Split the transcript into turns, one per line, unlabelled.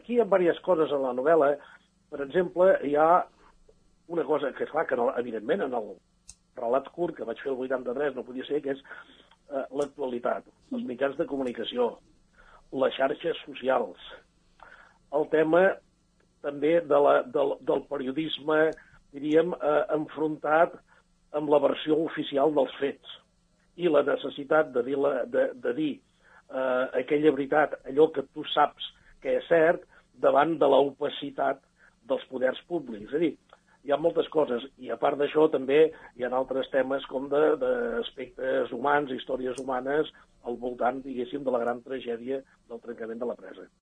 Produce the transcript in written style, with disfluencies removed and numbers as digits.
aquí hi ha diverses coses en la novel·la. Per exemple, hi ha una cosa que, és clar, que evidentment en el relat curt que vaig fer el 83 no podia ser, que és l'actualitat, els mitjans de comunicació, les xarxes socials, el tema també del periodisme, diríem, enfrontat amb la versió oficial dels fets i la necessitat de dir aquella veritat, allò que tu saps que és cert, davant de l'opacitat dels poders públics. És a dir, hi ha moltes coses, i a part d'això també hi ha altres temes com d'aspectes humans, històries humanes, al voltant, diguéssim, de la gran tragèdia del trencament de la presa.